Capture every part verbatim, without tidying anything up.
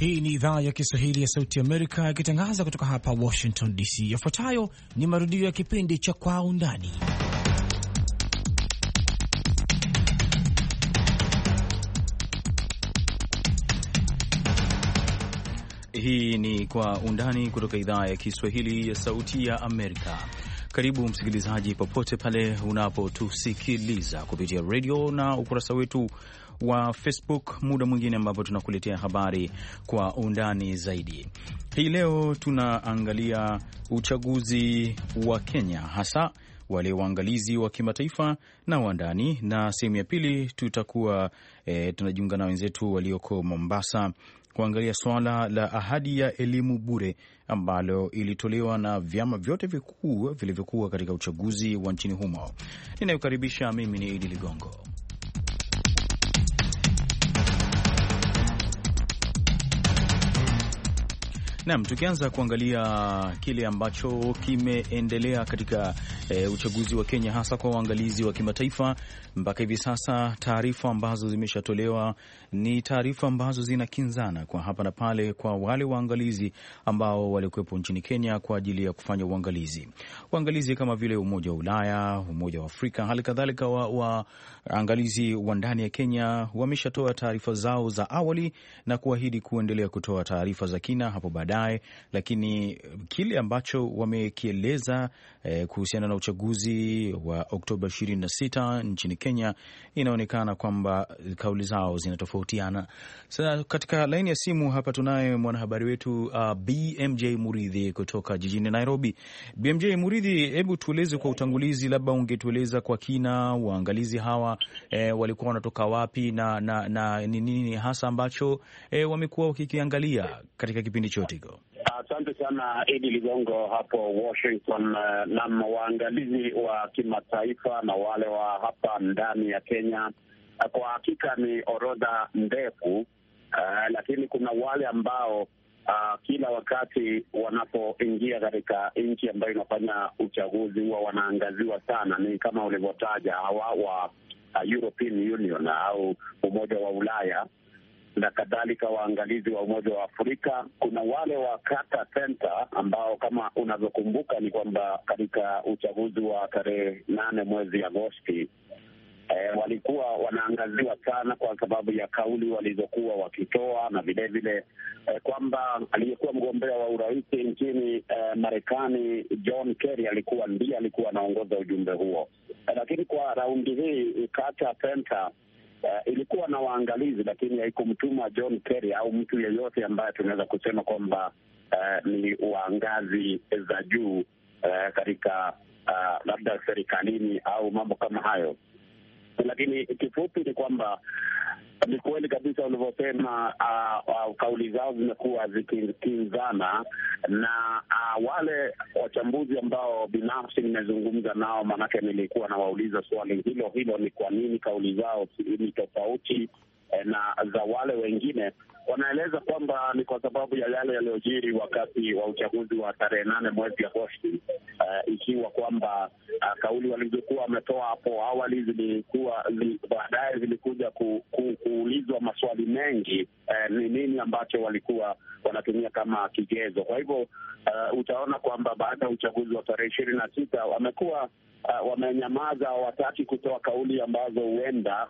Hii ni idhaa ya Kiswahili ya Sauti Amerika ikitangaza kutoka hapa Washington D C. Yafuatayo ni marudio ya kipindi cha Kwa Undani. Hii ni Kwa Undani kutoka idhaa ya Kiswahili ya Sauti ya Amerika. Karibu msikilizaji, popote pale unapotusikiliza kupitia radio na ukurasa wetu wa Facebook, muda mwingine ambapo tunakuletea habari kwa undani zaidi. Hii leo tunaangalia uchaguzi wa Kenya, hasa wale waangalizi wa kimataifa na wa ndani, na sehemu ya pili tutakuwa e, tunajiunga na wenzetu walioko Mombasa kuangalia swala la ahadi ya elimu bure ambalo ilitolewa na vyama vyote vikuu vilivyokuwa katika uchaguzi wa nchini humo. Ninayokaribisha mimi ni Idi Ligongo. Naam, tukianza kuangalia kile ambacho kimeendelea katika e, uchaguzi wa Kenya, hasa kwa waangalizi wa kimataifa. Mpaka hivi sasa taarifa ambazo zimeshatolewa ni taarifa ambazo zinakinzana kwa hapa na pale kwa wale waangalizi ambao walikuwepo nchini Kenya kwa ajili ya kufanya uangalizi. Waangalizi kama vile Umoja wa Ulaya, Umoja wa Afrika, hali kadhalika waangalizi wa, wa ndani ya Kenya wameshatoa taarifa zao za awali na kuahidi kuendelea kutoa taarifa za kina hapo baadaye, lakini kile ambacho wamekieleza eh, kuhusiana na uchaguzi wa Oktoba ishirini na sita nchini Kenya inaonekana kwamba kauli zao zinatofautiana. Sasa katika laini ya simu hapa tunaye mwanahabari wetu uh, B M J Muridhi kutoka jijini Nairobi. B M J Muridhi, hebu tueleze kwa utangulizi, labda ungetueleza kwa kina waangalizi hawa eh, walikuwa wanatoka wapi na na na nini hasa ambacho eh, wamekuwa wakikiangalia katika kipindi chote hiko? Asante sana Idi Ligongo hapo Washington. Na waangalizi wa kimataifa na wale wa hapa ndani ya Kenya, kwa hakika ni orodha ndefu, uh, lakini kuna wale ambao uh, kila wakati wanapoingia katika nchi ambayo inafanya uchaguzi huwa wanaangaziwa sana. Ni kama ulivyotaja hawa wa uh, European Union au Umoja wa Ulaya na kadhalika, waangalizi wa Umoja wa Afrika. Kuna wale wa Carter Center ambao kama unavyokumbuka ni kwamba katika uchaguzi wa tarehe nane mwezi Agosti eh, walikuwa wanaangaziwa sana kwa sababu ya kauli walizokuwa wakitoa, na vile vile eh, kwamba aliyekuwa mgombea wa urais nchini eh, Marekani John Kerry alikuwa ndiye alikuwa anaongoza ujumbe huo. Eh, lakini kwa raundi hii Carter Center Uh, ilikuwa na waangalizi, lakini haikumtuma John Kerry au mtu yeyote ambaye tunaweza kusema kwamba uh, ni waangazi za juu uh, katika uh, labda serikalini au mambo kama hayo. Lakini kifupi ni kwamba ni kweli kabisa ulivyosema, uh, uh, kauli zao zimekuwa zikikinzana na uh, wale wachambuzi ambao binafsi nimezungumza nao, manake nilikuwa nawauliza swali hilo hilo, ni kwa nini kauli zao ni tofauti eh, na za wale wengine. Wanaeleza kwamba ni kwa sababu ya yale yaliyojiri wakati wa uchaguzi wa tarehe nane mwezi Agosti, uh, ikiwa kwamba uh, kauli walizokuwa wametoa hapo awali zilikuwa zi, baadaye zilikuja ku, ku, kuulizwa maswali mengi, uh, ni nini ambacho walikuwa wanatumia kama kigezo. Kwa hivyo uh, utaona kwamba baada ya uchaguzi wa tarehe ishirini na sita wamekuwa Uh, wamenyamaza, hawataki kutoa kauli ambazo huenda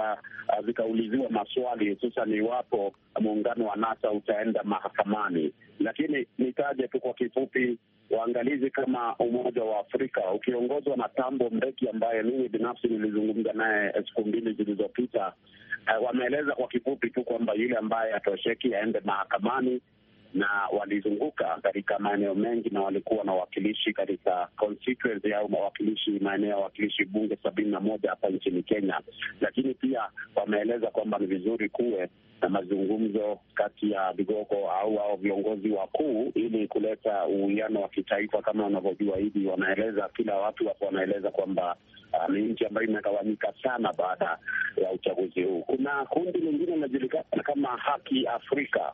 zikauliziwa uh, maswali, hususan iwapo muungano wa NASA utaenda mahakamani. Lakini nitaje tu kwa kifupi, waangalizi kama Umoja wa Afrika ukiongozwa na Thabo Mbeki ambaye mimi binafsi nilizungumza naye siku mbili zilizopita, uh, wameeleza kwa kifupi tu kwamba yule ambaye atosheki aende mahakamani, na walizunguka katika maeneo mengi na walikuwa na wakilishi katika constituency au mawakilishi maeneo ya wakilishi bunge sabini na moja hapa nchini Kenya. Lakini pia wameeleza kwamba ni vizuri kuwe na mazungumzo kati ya vigogo au au viongozi wakuu ili kuleta uwiano wa kitaifa. Kama unavyojua hivi, wanaeleza kila watu hapo wanaeleza kwamba uh, ni nchi ambayo imegawanyika sana baada ya uchaguzi huu. Kuna kundi lingine linajulikana kama Haki Afrika,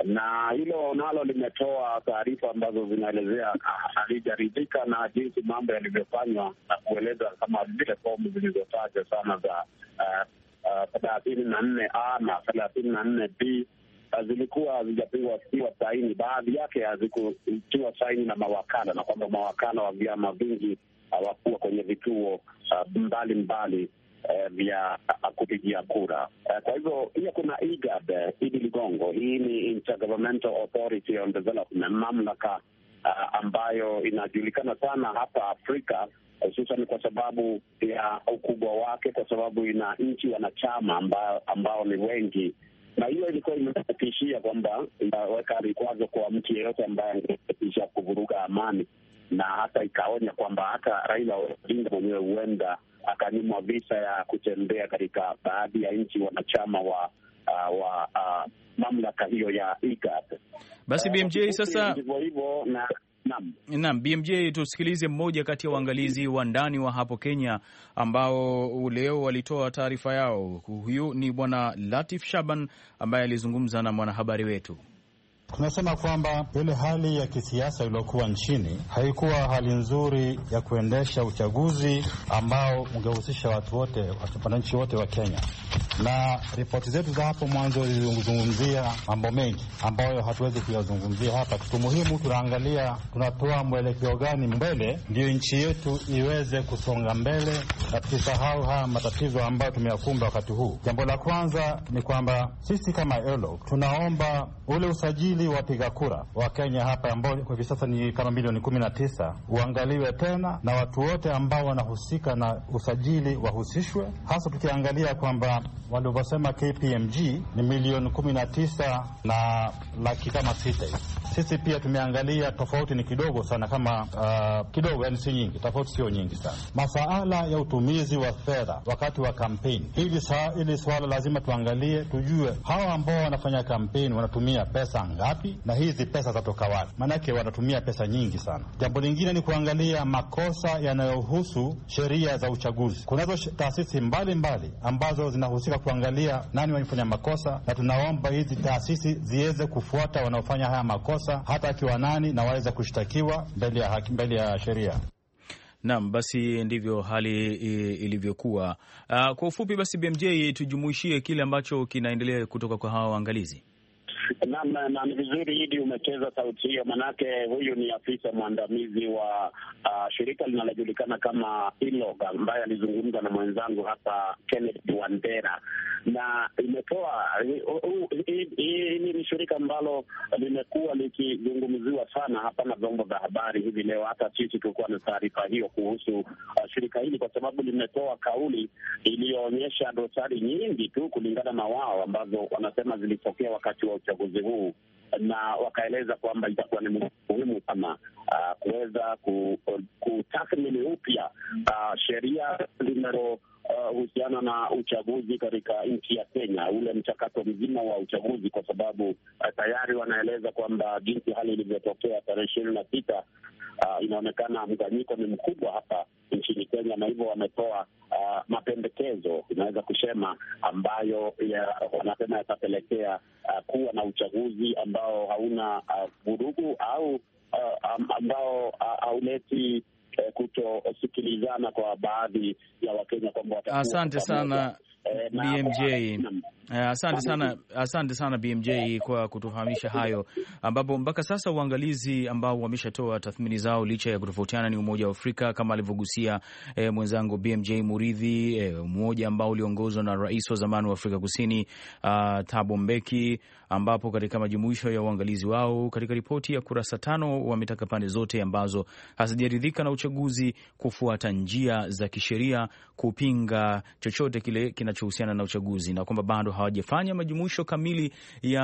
na hilo nalo limetoa taarifa ambazo zinaelezea halijaridhika na jinsi mambo yalivyofanywa, na kueleza kama vile fomu zilizotaja sana za thelathini na nne A na thelathini na nne B zilikuwa hazijapigwa saini, baadhi yake hazikutiwa saini na mawakala, na kwamba mawakala wa vyama vingi hawakuwa kwenye vituo mbali mbali Uh, vya uh, kupigia kura. Uh, kwa hivyo pia kuna I G A D, uh, Idi Ligongo. Hii ni Intergovernmental Authority on Development, mamlaka uh, ambayo inajulikana sana hapa Afrika, hususan kwa sababu ya ukubwa wake, kwa sababu ina nchi wanachama ambao, ambao ni wengi, na hiyo ilikuwa imetishia kwamba inaweka vikwazo kwa mtu yeyote ambaye angetishia kuvuruga amani, na hata ikaonya kwamba hata Raila Odinga mwenyewe huenda akanyimwa visa ya kutembea katika baadhi ya nchi wanachama wa uh, wa uh, mamlaka hiyo ya I G A D. Basi B M J, uh, sasa hivyo hivyo na naam, naam B M J, tusikilize mmoja kati ya waangalizi wa ndani wa hapo Kenya ambao leo walitoa taarifa yao. Huyu ni Bwana Latif Shaban ambaye alizungumza na mwanahabari wetu. Tunasema kwamba ile hali ya kisiasa iliyokuwa nchini haikuwa hali nzuri ya kuendesha uchaguzi ambao ungehusisha watu wote, wananchi wote wa Kenya. Na ripoti zetu za hapo mwanzo zilizungumzia mambo mengi ambayo hatuwezi kuyazungumzia hapa. Kitu muhimu, tunaangalia tunatoa mwelekeo gani mbele ndio nchi yetu iweze kusonga mbele na tusahau haya matatizo ambayo tumeyakumba wakati huu. Jambo la kwanza ni kwamba sisi kama E L O tunaomba ule usajili wapiga kura wa Kenya hapa ambao kwa hivi sasa ni kama milioni kumi na tisa uangaliwe tena, na watu wote ambao wanahusika na usajili wahusishwe, hasa tukiangalia kwamba walivyosema K P M G ni milioni kumi na tisa na laki kama sita. Sisi pia tumeangalia, tofauti ni kidogo sana, kama uh, kidogo, yani si nyingi, tofauti sio nyingi sana. Masuala ya utumizi wa fedha wakati wa kampeni, hili saa ili swala lazima tuangalie, tujue hawa ambao wanafanya kampeni wanatumia pesa ngapi na hizi pesa zatoka wapi, manake wanatumia pesa nyingi sana. Jambo lingine ni kuangalia makosa yanayohusu sheria za uchaguzi. Kunazo taasisi mbalimbali ambazo zinahusika kuangalia nani wanafanya makosa, na tunaomba hizi taasisi ziweze kufuata wanaofanya haya makosa, hata akiwa nani, na waweze kushtakiwa mbele ya haki, mbele ya sheria. Naam, basi ndivyo hali ilivyokuwa. Uh, kwa ufupi basi B M J, tujumuishie kile ambacho kinaendelea kutoka kwa hawa waangalizi. Naam, na ni vizuri hidi umecheza sauti hiyo, manake huyu ni afisa mwandamizi wa uh, shirika linalojulikana kama I L O G, ambaye alizungumza na mwenzangu hapa Kenneth Wandera, na imetoa hili ni shirika ambalo limekuwa likizungumziwa sana hapa na vyombo vya habari hivi leo. Hata sisi tulikuwa na taarifa hiyo kuhusu uh, shirika hili, kwa sababu limetoa kauli iliyoonyesha dosari nyingi tu kulingana na wao ambazo wanasema zilitokea wakati wa uchaguzi huu, na wakaeleza kwamba itakuwa ni muhimu sana uh, kuweza kutathmini upya uh, sheria zinazohusiana uh, na uchaguzi katika nchi ya Kenya, ule mchakato mzima wa uchaguzi, kwa sababu uh, tayari wanaeleza kwamba jinsi hali ilivyotokea tarehe ishirini na sita uh, inaonekana mganyiko ni mkubwa hapa nchini Kenya, na hivyo wametoa uh, mapendekezo, inaweza kusema, ambayo ya, wanasema yatapelekea uh, kuwa na uchaguzi ambao hauna vurugu uh, au uh, ambao hauleti uh, kutosikilizana kwa baadhi ya Wakenya kwamba watakuwa. Asante sana eh, B M J. Asante sana, asante sana B M J kwa kutufahamisha hayo, ambapo mpaka sasa uangalizi ambao wameshatoa tathmini zao licha ya kutofautiana ni Umoja wa Afrika kama alivyogusia eh, mwenzangu B M J Muridhi, eh, mmoja ambao uliongozwa na rais wa zamani wa Afrika Kusini uh, Thabo Mbeki, ambapo katika majumuisho ya uangalizi wao katika ripoti ya kurasa tano wametaka pande zote ambazo hazijaridhika na uchaguzi kufuata njia za kisheria kupinga chochote kile kinachohusiana na uchaguzi, na kwamba bado hawajafanya majumuisho kamili ya,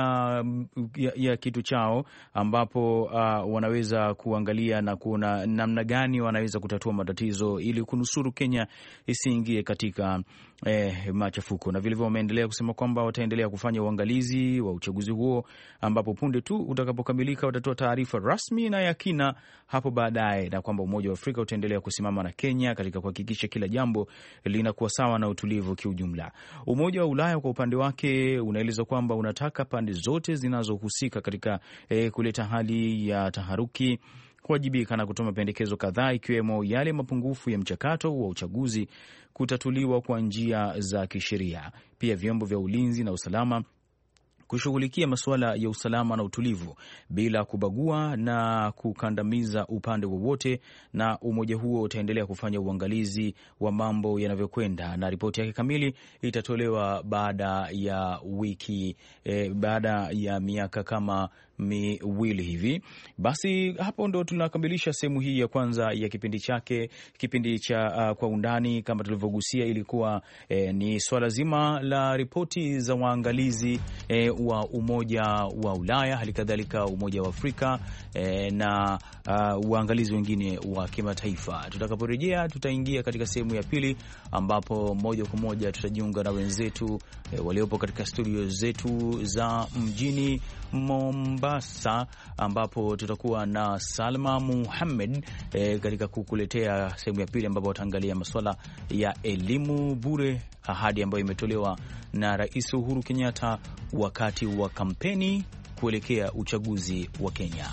ya, ya kitu chao, ambapo uh, wanaweza kuangalia na kuona namna gani wanaweza kutatua matatizo ili kunusuru Kenya isiingie katika eh, machafuko. Na vilevile wameendelea kusema kwamba wataendelea kufanya uangalizi wa uchaguzi huo, ambapo punde tu utakapokamilika watatoa taarifa rasmi na yakina hapo baadaye, na kwamba Umoja wa Afrika utaendelea kusimama na Kenya katika kuhakikisha kila jambo linakuwa sawa na utulivu kiujumla. Umoja wa Ulaya kwa upande wake unaeleza kwamba unataka pande zote zinazohusika katika eh, kuleta hali ya taharuki kuwajibika na kutoa mapendekezo kadhaa, ikiwemo yale mapungufu ya mchakato wa uchaguzi kutatuliwa kwa njia za kisheria. Pia vyombo vya ulinzi na usalama kushughulikia masuala ya usalama na utulivu bila kubagua na kukandamiza upande wowote, na umoja huo utaendelea kufanya uangalizi wa mambo yanavyokwenda, na ripoti yake kamili itatolewa baada ya wiki eh, baada ya miaka kama miwili hivi. Basi hapo ndo tunakamilisha sehemu hii ya kwanza ya kipindi chake kipindi cha uh, kwa undani. Kama tulivyogusia, ilikuwa eh, ni swala zima la ripoti za waangalizi eh, wa Umoja wa Ulaya, halikadhalika Umoja wa Afrika eh, na uh, waangalizi wengine wa kimataifa. Tutakaporejea tutaingia katika sehemu ya pili, ambapo moja kwa moja tutajiunga na wenzetu eh, waliopo katika studio zetu za mjini Mombasa, ambapo tutakuwa na Salma Muhammad eh, katika kukuletea sehemu ya pili, ambapo wataangalia masuala ya elimu bure, ahadi ambayo imetolewa na Rais Uhuru Kenyatta wakati wa kampeni kuelekea uchaguzi wa Kenya.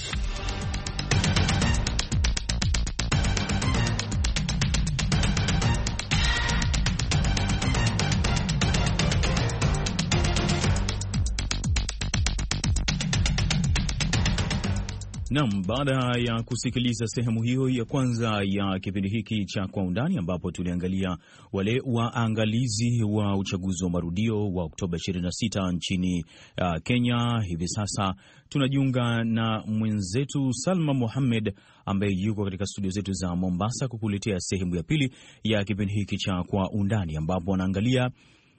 Naam, baada ya kusikiliza sehemu hiyo ya kwanza ya kipindi hiki cha Kwa Undani, ambapo tuliangalia wale waangalizi wa uchaguzi wa marudio wa Oktoba ishirini na sita nchini uh, Kenya, hivi sasa tunajiunga na mwenzetu Salma Mohamed ambaye yuko katika studio zetu za Mombasa kukuletea sehemu ya pili ya kipindi hiki cha Kwa Undani, ambapo wanaangalia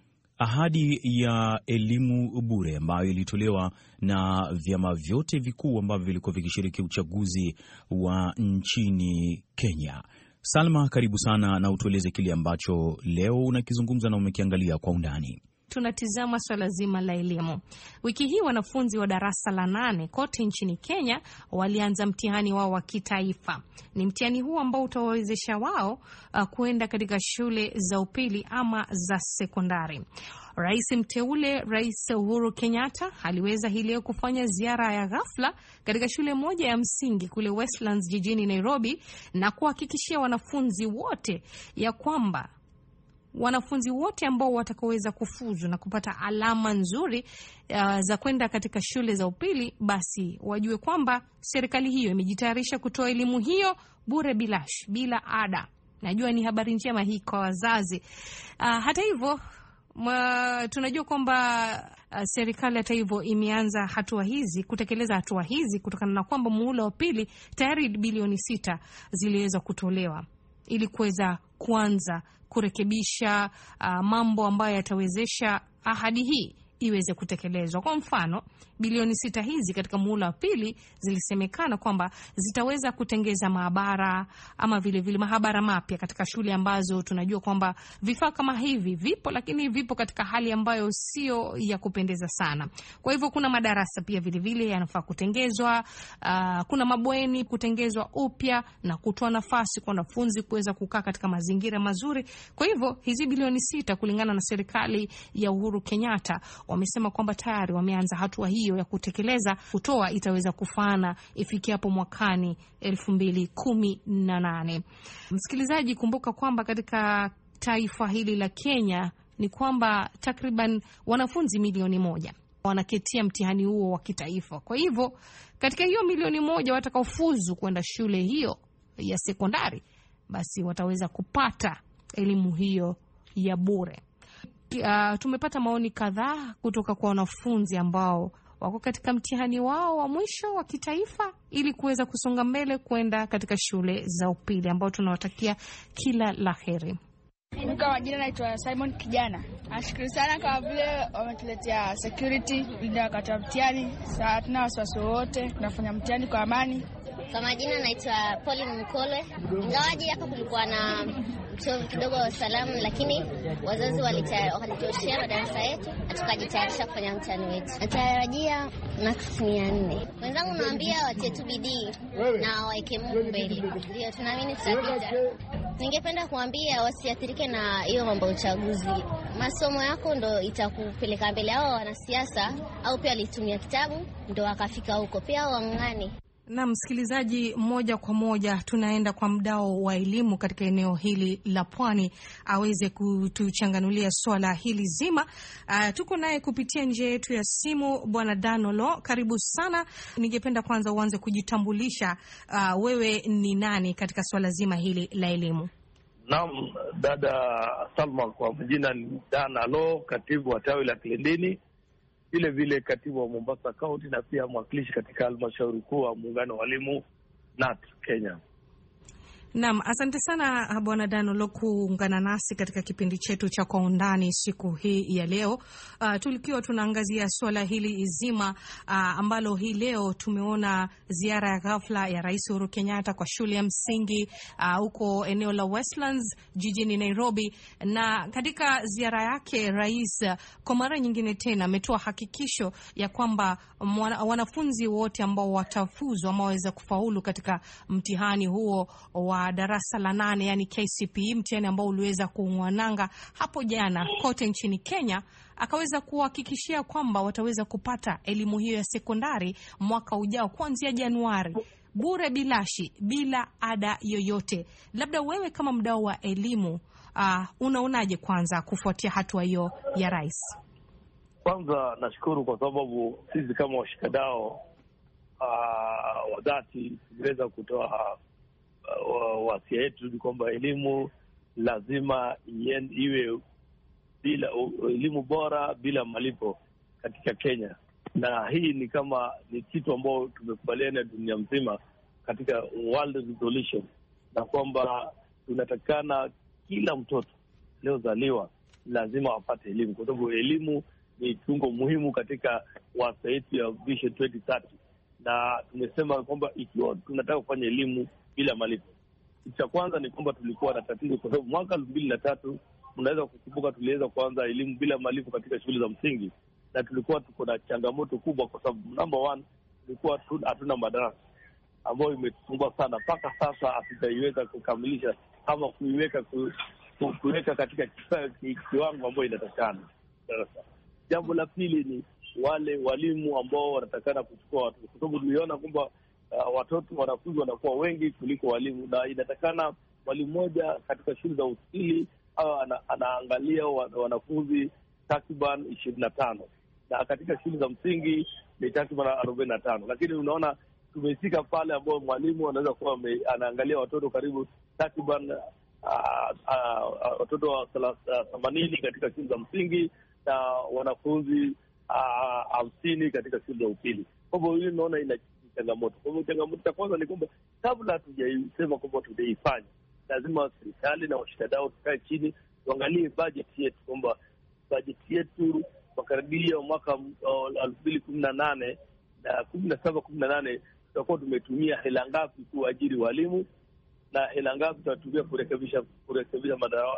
ahadi ya elimu bure ambayo ilitolewa na vyama vyote vikuu ambavyo vilikuwa vikishiriki uchaguzi wa nchini Kenya. Salma, karibu sana na utueleze kile ambacho leo unakizungumza na umekiangalia kwa undani. Tunatizama swala zima la elimu. Wiki hii wanafunzi wa darasa la nane kote nchini Kenya walianza mtihani wao wa kitaifa. Ni mtihani huu ambao utawawezesha wao uh, kuenda katika shule za upili ama za sekondari. Rais mteule Rais Uhuru Kenyatta aliweza hii leo kufanya ziara ya ghafla katika shule moja ya msingi kule Westlands jijini Nairobi, na kuhakikishia wanafunzi wote ya kwamba wanafunzi wote ambao watakaweza kufuzu na kupata alama nzuri uh, za kwenda katika shule za upili, basi wajue kwamba serikali hiyo imejitayarisha kutoa elimu hiyo bure bilash, bila ada. Najua ni habari njema hii kwa wazazi. Uh, hata hivyo Ma, tunajua kwamba uh, serikali hata hivyo imeanza hatua hizi kutekeleza hatua hizi kutokana na kwamba muhula wa pili tayari bilioni sita ziliweza kutolewa ili kuweza kuanza kurekebisha uh, mambo ambayo yatawezesha ahadi hii iweze kutekelezwa. Kwa mfano, bilioni sita hizi katika muhula wa pili zilisemekana kwamba zitaweza kutengeza maabara ama vile vile maabara mapya katika shule ambazo tunajua kwamba vifaa kama hivi vipo, lakini vipo katika hali ambayo sio ya kupendeza sana. Kwa hivyo kuna madarasa pia vile vile yanafaa kutengezwa, uh, kuna mabweni kutengezwa upya na kutoa nafasi kwa wanafunzi kuweza kukaa katika mazingira mazuri. Kwa hivyo hizi bilioni sita kulingana na serikali ya Uhuru Kenyatta wamesema kwamba tayari wameanza hatua hiyo ya kutekeleza, kutoa itaweza kufana ifikia hapo mwakani elfu mbili kumi na nane. Msikilizaji, kumbuka kwamba katika taifa hili la Kenya ni kwamba takriban wanafunzi milioni moja wanaketia mtihani huo wa kitaifa. Kwa hivyo katika hiyo milioni moja watakaofuzu kwenda shule hiyo ya sekondari, basi wataweza kupata elimu hiyo ya bure. Uh, tumepata maoni kadhaa kutoka kwa wanafunzi ambao wako katika mtihani wao wa mwisho wa kitaifa ili kuweza kusonga mbele kwenda katika shule za upili, ambao tunawatakia kila laheri. Mimi kwa jina naitwa Simon Kijana. Nashukuru sana kwa vile wametuletea security bila wakati wa mtihani. Sasa hatuna wasiwasi wote, tunafanya mtihani kwa amani. Kwa majina naitwa Pauline Mkolwe. Ingawaje hapa kulikuwa na mchovu kidogo wa usalama, lakini wazazi walitoshea madarasa yetu na tukajitayarisha kufanya mtihani wetu. Natarajia maksi mia nne. Wenzangu naambia watie tu bidii na waeke Mungu mbele. Ndio tunaamini tutapita. Ningependa kuambia wasiathirike na hiyo mambo ya uchaguzi. Masomo yako ndo itakupeleka mbele. Hao wanasiasa au pia walitumia kitabu ndo wakafika huko, pia wang'ani. Na msikilizaji, moja kwa moja tunaenda kwa mdau wa elimu katika eneo hili la Pwani aweze kutuchanganulia swala hili zima. Uh, tuko naye kupitia njia yetu ya simu Bwana Danolo, karibu sana. Ningependa kwanza uanze kujitambulisha, uh, wewe ni nani katika swala zima hili la elimu? Naam, dada Salma, kwa majina ni Danalo, katibu wa tawi la Kilindini, vile vile katibu wa Mombasa County na pia mwakilishi katika halmashauri kuu wa muungano wa walimu N A T Kenya. Naam, asante sana Bwana Danolo kuungana nasi katika kipindi chetu cha Kwa Undani siku hii ya leo. Uh, tulikiwa tunaangazia swala hili zima uh, ambalo hii leo tumeona ziara ya ghafla ya Rais Uhuru Kenyatta kwa shule ya msingi huko uh, eneo la Westlands jijini Nairobi, na katika ziara yake rais uh, kwa mara nyingine tena ametoa hakikisho ya kwamba wanafunzi wote ambao watafuzu ama waweza kufaulu katika mtihani huo wa darasa la nane, yani K C P E, mtihani ambao uliweza kuungwananga hapo jana kote nchini Kenya, akaweza kuhakikishia kwamba wataweza kupata elimu hiyo ya sekondari mwaka ujao kuanzia Januari, bure bilashi, bila ada yoyote. Labda wewe kama mdau wa elimu uh, unaonaje kwanza kufuatia hatua hiyo ya rais? Kwanza nashukuru kwa sababu sisi kama washikadau uh, wa dhati tumeweza kutoa uh, wasia yetu ni kwamba elimu lazima iwe bila uh, elimu bora bila malipo katika Kenya, na hii ni kama ni kitu ambao tumekubaliana dunia mzima katika World Resolution, na kwamba tunatakana kila mtoto aliozaliwa lazima apate elimu, kwa sababu elimu ni kiungo muhimu katika wasia yetu ya Vision twenty thirty, na tumesema kwamba ikiwa tunataka kufanya elimu bila malipo, cha kwanza ni kwamba tulikuwa na tatizo, kwa sababu mwaka elfu mbili na tatu unaweza kukumbuka tuliweza kuanza elimu bila malipo katika shule za msingi, na tulikuwa tuko na changamoto kubwa, kwa sababu number one tulikuwa hatuna madarasa, ambayo imetusumbua sana mpaka sasa hatujaiweza kukamilisha ama kuiweka ku, ku, kuweka katika kiwango ambayo inatakana darasa. Jambo la pili ni wale walimu ambao wanatakana kuchukua watoto, kwa sababu tuliona kwamba uh, watoto wanafunzi wanakuwa wengi kuliko walimu, na inatakana mwalimu mmoja katika shule za usili au ana, anaangalia wanafunzi takriban ishirini na tano, na katika shule za msingi ni takriban arobaini na tano. Lakini unaona tumefika pale ambao mwalimu anaweza kuwa anaangalia watoto karibu takriban uh, uh, watoto wa themanini katika shule za msingi na wanafunzi hamsini uh, katika shule za upili. Kwa hivyo hili naona ina changamoto. Kwa hivyo changamoto ya kwanza ni kwamba kabla hatujaisema kwamba tutaifanya, lazima serikali na washikadau tukae chini tuangalie bajeti yetu, kwamba bajeti yetu makaribia mwaka elfu mbili kumi na nane na kumi na saba kumi na nane tutakuwa tumetumia hela ngapi kuajiri walimu na hela ngapi tutatumia kurekebisha kurekebisha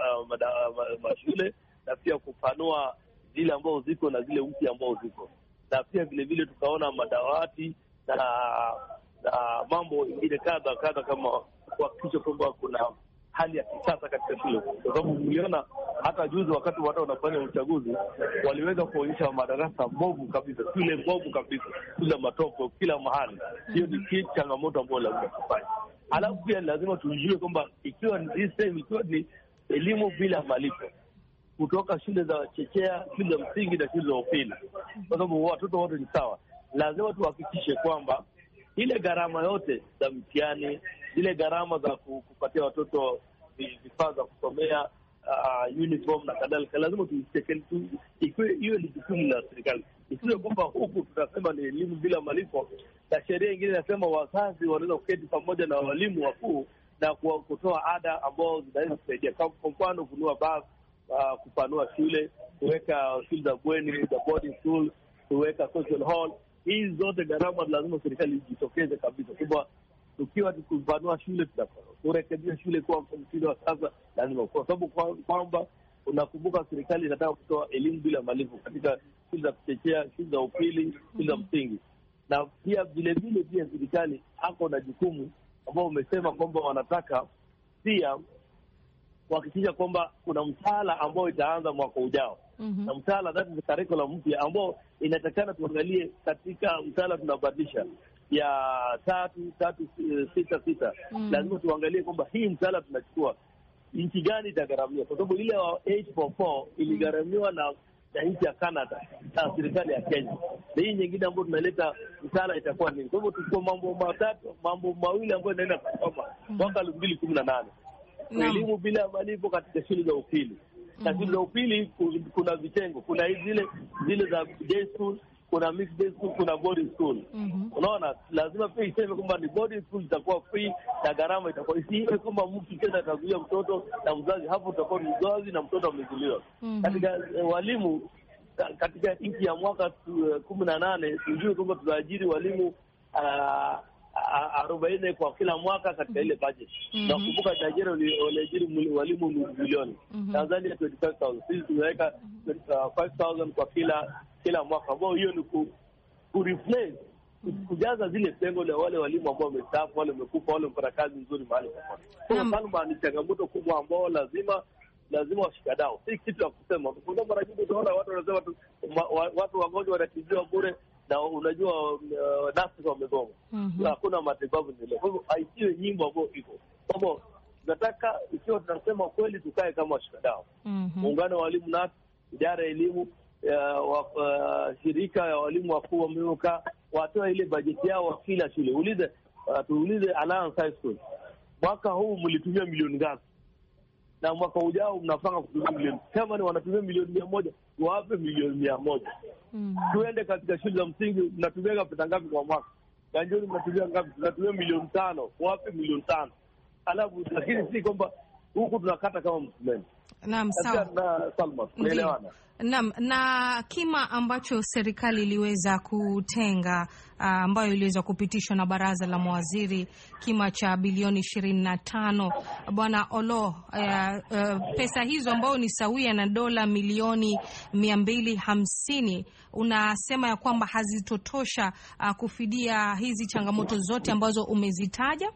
mashule na pia kupanua zile ambao ziko na zile mpya ambao ziko, na pia vile vile tukaona madawati na, na mambo ingine kadha kadha, kama kuhakikisha kwamba kuna hali ya kisasa katika shule, kwa sababu mliona hata juzi wakati watu wanafanya uchaguzi waliweza kuonyesha madarasa mbovu kabisa, shule mbovu kabisa, kila matopo kila mahali. Hiyo ni kitu changamoto ambayo lazima tufanye. Alafu pia lazima tujue kwamba ikiwa ni same, ikiwa ni elimu bila malipo kutoka shule za chekea, shule za msingi na shule za upili, kwa sababu watoto wote ni sawa, lazima tuhakikishe kwamba ile gharama yote za mtihani, ile gharama za kupatia watoto vifaa za kusomea, uh, uniform na kadhalika, lazima tuitekele tu, ikiwe hiyo ni jukumu la serikali. Ikiwe kwamba huku tunasema ni elimu bila malipo, na sheria nyingine inasema wazazi wanaweza kuketi pamoja na walimu wakuu na kutoa ada ambao zinaweza kusaidia, kwa mfano kununua basi, uh, kupanua shule, kuweka shule za bweni za boarding school, kuweka social hall. Hizi zote gharama lazima serikali ijitokeze kabisa, kwamba tukiwa tukipanua shule, kurekebisha shule kwa mtindo wa sasa lazima, kwa sababu kwamba unakumbuka serikali inataka kutoa elimu bila malipo katika shule za kuchechea, shule za upili, shule za msingi. Na pia vile vile pia serikali hako na jukumu ambao umesema kwamba wanataka pia kuhakikisha kwamba kuna mtaala ambao itaanza mwaka ujao. Mm-hmm. Na mtaala that is curriculum mpya ambao inatakana tuangalie katika mtaala tunabadilisha. ya tatu tatu sita sita mm. lazima tuangalie kwamba hii mtaala tunachukua nchi gani itagharamia, kwa sababu ile wa eight four four iligharamiwa na na nchi ya Canada na serikali ya Kenya, na hii nyingine ambayo tunaleta mtaala itakuwa nini? Kwa hivyo tuko mambo matatu mambo mawili ambayo inaenda kusoma mwaka elfu mbili kumi na nane elimu bila malipo katika shule za upili. Na shule za upili kuna vitengo, kuna zile zile za day school, kuna mixed day school, kuna boarding school. Mm-hmm. Unaona, lazima pia iseme kwamba ni boarding school itakuwa free na gharama itakuwa isiwe kwamba mtu tena atazuia mtoto na mzazi, hapo utakuwa mzazi na mtoto amezuiliwa. Mm-hmm. Katika eh, walimu katika nchi ya mwaka kumi na nane tujue kwamba tunaajiri walimu uh, arobaini kwa kila mwaka katika ile budget. Mm-hmm. Na kumbuka Nigeria waliajiri walimu milioni. Mm-hmm. Tanzania twenty-five thousand. Sisi tumeweka five thousand kwa kila kila mwaka. Ambao hiyo ni ku, ku replace kujaza zile pengo la wale walimu ambao wamestaafu, wale wamekufa, wale wamepata kazi nzuri mahali popote. Kwa sababu ni changamoto kubwa ambao lazima lazima washikadao. Si kitu ya kusema. Kuna mara nyingi tunaona watu wanasema watu, watu wagonjwa wanatibiwa bure na unajua uh, nafsi wamegoma. Mm-hmm. Hakuna matibabu nile. Kwa hivyo haisiwe nyimbo ambayo iko. Kwa hivyo nataka ikiwa tunasema kweli tukae kama washikadao. Mm-hmm. Muungano wa walimu na idara ya elimu uh, uh, shirika ya walimu wakuu wameuka watoa ile bajeti yao wa kila shule. Ulize uh, tuulize Alliance High School. Mwaka huu mlitumia milioni ngapi? Na mwaka ujao mnapanga kutumia milioni. Kama ni wanatumia milioni mia moja, wape milioni mia moja. Mm. Tuende katika shule za msingi, mnatumia pesa ngapi kwa mwaka? Ganjoni mnatumia ngapi? Tunatumia milioni tano, wape milioni tano. Alafu lakini si kwamba huku tunakata kama msumeni. Naam, sawa. Na Salma, tuelewana. Naam, na kima ambacho serikali iliweza kutenga uh, ambayo iliweza kupitishwa na baraza la mawaziri, kima cha bilioni ishirini na tano, Bwana Olo, uh, uh, pesa hizo ambayo ni sawia na dola milioni mia mbili hamsini, unasema ya kwamba hazitotosha uh, kufidia hizi changamoto zote ambazo umezitaja?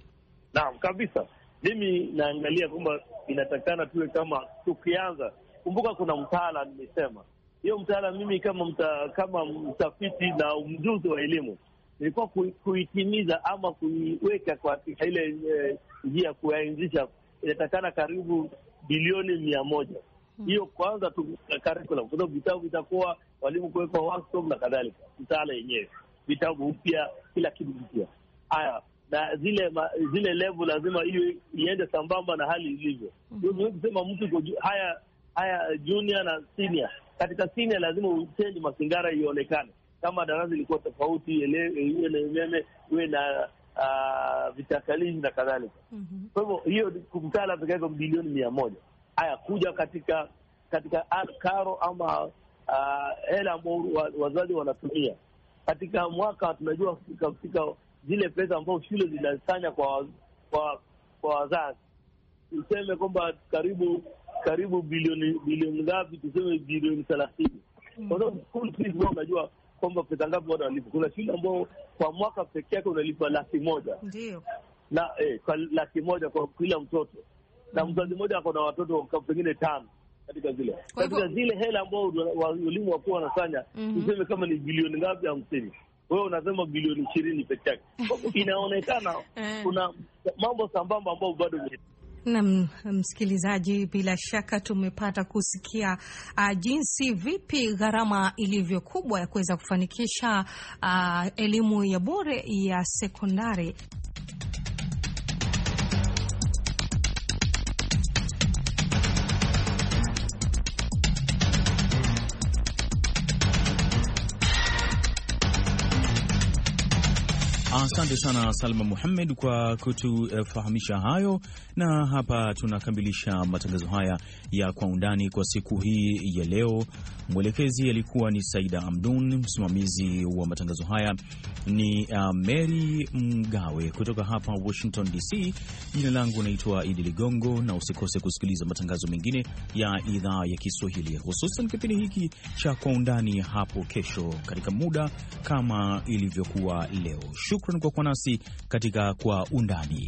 Naam, kabisa. Mimi naangalia kwamba inatakana tuwe kama tukianza. Kumbuka kuna mtaala nimesema. Hiyo mtaala mimi kama mta, kama mtafiti na mjuzi wa elimu nilikuwa kuitimiza ama kuiweka kwa ile njia e, kuanzisha inatakana karibu bilioni mia moja. Hiyo kwanza tu curriculum. Kwa sababu vitabu vitakuwa walimu kuwekwa workshop na kadhalika. Mtaala yenyewe, vitabu upya, kila kitu mpya. Haya, na zile ma, zile level lazima hiyo iende sambamba na hali ilivyo. Ndio mm-hmm. Kusema mtu kwa haya haya junior na senior. Katika senior lazima uchange mazingara ionekane. Kama darasa lilikuwa tofauti, ile ile umeme iwe na uh, vitakalishi na kadhalika. Mm-hmm. Kwa hivyo hiyo kumtala tukaweka bilioni mia moja. Haya kuja katika katika karo ama uh, hela ambao wazazi wanatumia. Katika mwaka tunajua katika zile pesa ambao shule zinasanya kwa kwa kwa wazazi. Tuseme kwamba karibu karibu bilioni bilioni ngapi? Tuseme bilioni thelathini. Kwa sababu school fees wao unajua kwamba pesa ngapi wao wanalipa. Kuna shule ambao kwa mwaka pekee yake unalipa laki moja. Ndio. Na eh kwa laki moja kwa kila mtoto. Na mzazi mmoja ako na watoto pengine tano katika zile. Katika zile hela ambao walimu wakuu wanasanya, mm-hmm. Tuseme kama ni bilioni ngapi? hamsini. Wewe unasema bilioni ishirini pekee yake. Inaonekana kuna mambo sambamba ambao bado ni. Na msikilizaji, bila shaka tumepata kusikia uh, jinsi vipi gharama ilivyo kubwa ya kuweza kufanikisha uh, elimu ya bure ya sekondari. Asante sana Salma Muhammad kwa kutufahamisha hayo, na hapa tunakamilisha matangazo haya ya Kwa Undani kwa siku hii ya leo. Mwelekezi alikuwa ni Saida Amdun, msimamizi wa matangazo haya ni uh, Mary Mgawe kutoka hapa Washington D C. Jina langu naitwa Idi Ligongo, na usikose kusikiliza matangazo mengine ya idhaa ya Kiswahili, hususan kipindi hiki cha Kwa Undani hapo kesho katika muda kama ilivyokuwa leo. Shukran kwa kuwa nasi katika Kwa Undani.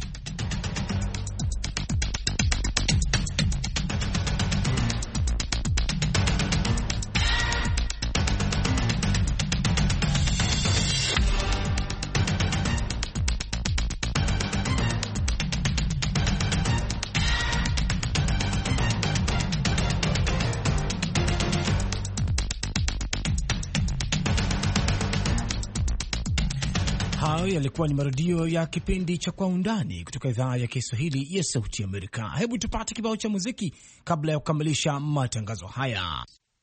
Hayo yalikuwa ni marudio ya kipindi cha Kwa Undani kutoka idhaa ya Kiswahili ya Sauti Amerika. Hebu tupate kibao cha muziki kabla ya kukamilisha matangazo haya.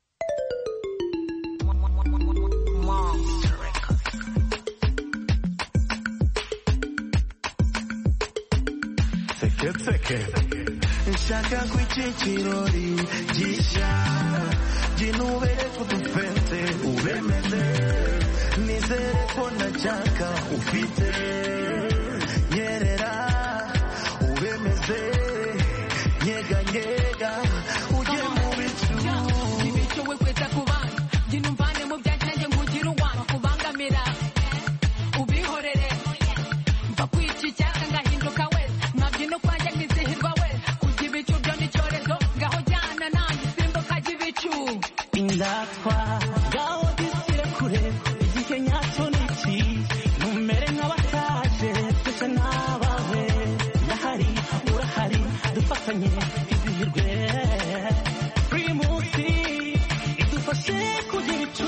Seke seke nshaka kwichikirori gisha jinubere kudufente ubemeze nizere ko ndachaka ufite nyerera ubemeze nyega nyega uje mu bicu ibicu we kweta kubanga jinumvane mu byanjye ngugira uwana kubangamira ubihorere mva kwici cyaka ngahinduka we nabyino kwanje ngizihirwa we kugira ibicu byo ni cyorezo ngaho jyana nanjye simbuka jibicu indatwa ngaho disire kure igihe nyacyo niki numere nk'abataje twese nabawe ndahari urahari dufatanye izihirwe primusi idufashe kugira ibicu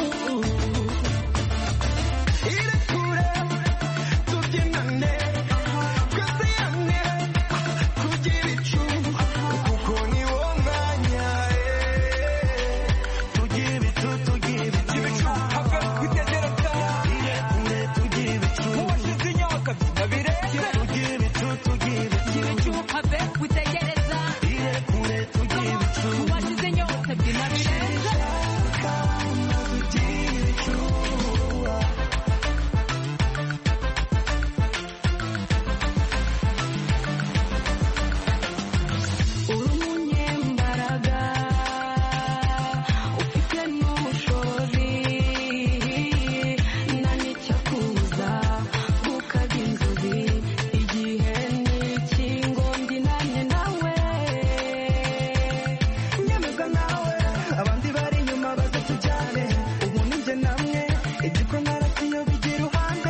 ire kure tubyinane tweseyane kugira ibicu kuko ni wo mwanya tugira ibicu tugira ibicu ibicu have kwitegereza ire kure tugira ibicu muwashize inyaka nabireke tugira ibicu tugira ibicu ibicu have kwitegereza ire kure tugira ibicu muwashize inyaka nabireke urunyembaraga ufite n'ubushobozi nanicyakuza gukabya inzozi igihe n'ikingo ndi nanye nawe nyemeza nawe abandi bari inyuma baze tujyane ubu ni njye namwe igiko narasiyo bigira uruhande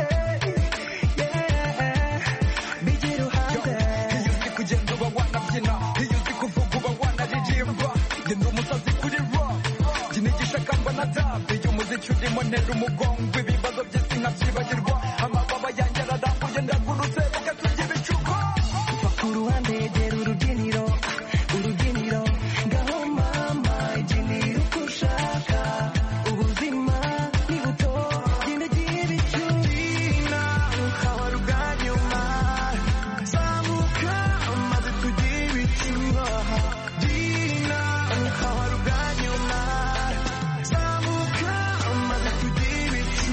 bigira uruhande iyo uzi kugenda uba wanabyina iyo uzi kuvuga uba wanaririmba genda umusazi kuri rock jinigisha kamba na dab iyo umuziki urimo ntera umugongo ibibazo by'isi nkabyibagirwa amababa yanjye ararambuye ndagurutse reka turye ibicuko uva ku ruhande yegera urubyiniro urubyiniro ngaho mama ibyiniro uko ushaka ubuzima ni buto genda gira ibicu dina ukaba ruganyuma zamuka maze tugire ibicu dina ukaba ruganyuma zamuka maze tugire ibicu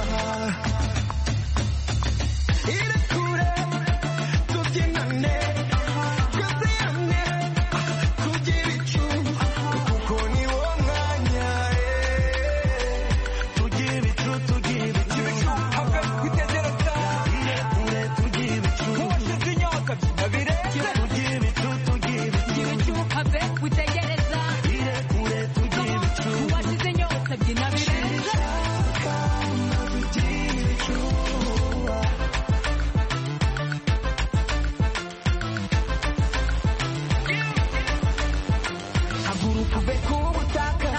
ire kure tubyinane tweseyane kugira ibicu kuko ni wo mwanya tugira ibicu tugira ibicu ibicu have kwitegereza ire kure tugira ibicu muwashize inyaka nabireke tugira ibicu tugira ibicu ibicu have kwitegereza ire kure tugira ibicu muwashize inyaka nabireke haguruka uve ku butaka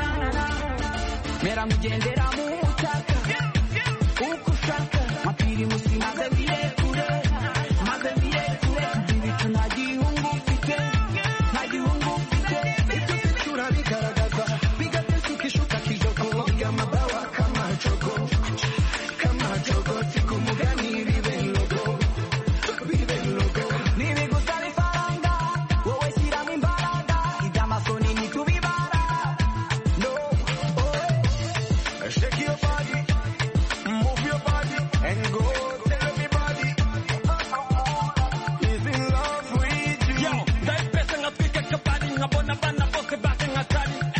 mera mugendera mu butaka uko ushaka mapiri musi maze birekure maze birekure ibicu nta gihungu ufite nta gihungu ufite ibyo ufite urabigaragaza bigateza ukishuka kijogo amabawa kamajogo kamajogo siku mugani bibe logo bibe logo nibigusaba ifaranga wowe shyiramo imbaraga iby'amasoni ntitubibara no oh shake your body move your body and go tell everybody he's in love with you yo ndaipesa ngafika kabari ngabona bana bose bake ngatari